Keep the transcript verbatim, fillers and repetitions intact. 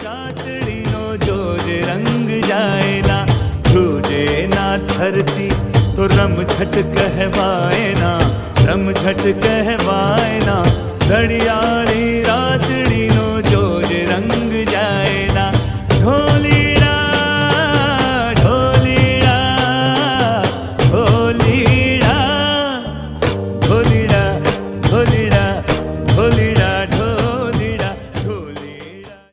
रातड़ी no Jose रंग जाए ना, ध्रुजे ना धरती तो रम झट कहवाए ना, रम झट कहवाए ना, घड़ियाली